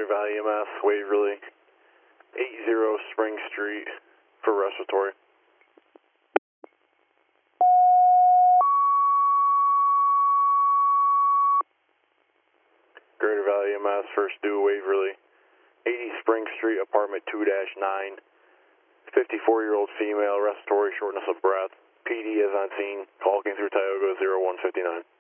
Valley EMS, Waverly, 80 Spring Street for respiratory. Greater Valley EMS, first due Waverly, 80 Spring Street, apartment 2-9, 54-year-old female, respiratory, shortness of breath. PD is on scene, call came through Tioga 0159.